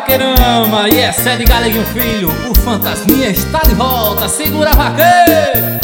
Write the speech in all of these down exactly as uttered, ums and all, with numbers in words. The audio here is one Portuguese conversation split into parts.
vaqueirama, e essa é de Galeguinho Filho. O fantasminha está de volta, segura vaqueiro.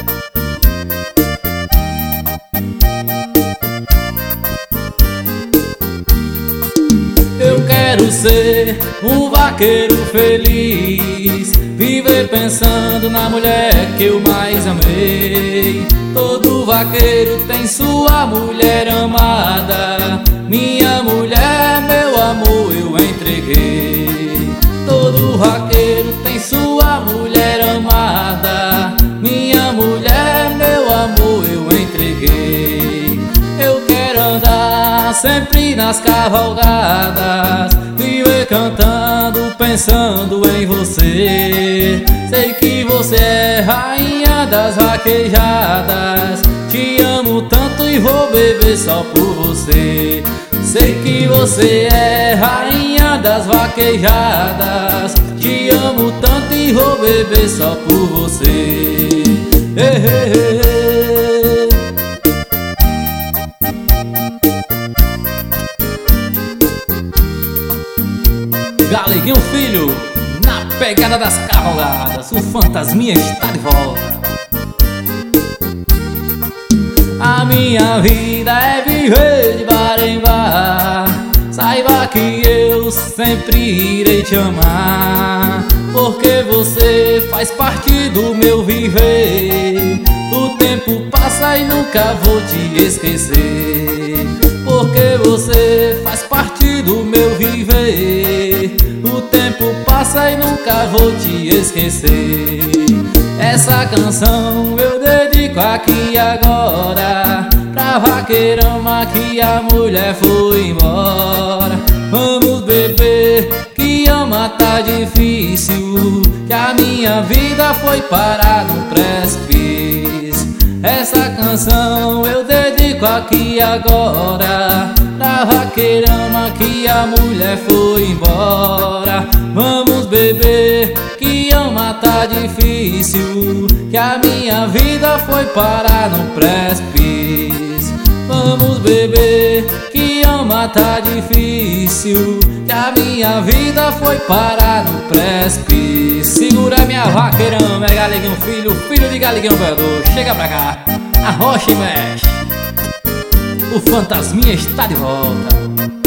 Eu quero ser um vaqueiro feliz, viver pensando na mulher que eu mais amei. Todo vaqueiro tem sua mulher amada, minha mulher, meu amor, eu entreguei. Todo vaqueiro tem sua mulher amada, minha mulher, meu amor, eu entreguei. Eu quero andar sempre nas cavalgadas, viver cantando, pensando em você. Sei que você é rainha das vaquejadas, te amo tanto e vou beber só por você. Sei que você é rainha das vaquejadas, te amo tanto e vou beber só por você. Ei, ei, ei, ei. Galeguinho Filho, na pegada das cavalgadas, o fantasminha está de volta. A minha vida é viver de bar em bar, saiba que eu sempre irei te amar, porque você faz parte do meu viver. O tempo passa e nunca vou te esquecer, porque você faz parte do meu viver. O tempo passa e nunca vou te esquecer. Essa canção eu dedico aqui agora pra vaqueirama que a mulher foi embora. Vamos beber que ama tá difícil, que a minha vida foi parar no precipício. Essa canção eu dedico aqui agora pra vaqueirama que a mulher foi embora. Vamos beber que ama tá difícil, que a minha vida foi parar no precipício. Vamos beber que ama tá difícil, que a minha vida foi parar no precipício. Segura minha vaqueirama, é Galeguinho Filho, filho de Galeguinho Veador. Chega pra cá, arrocha e mexe, o fantasminha está de volta.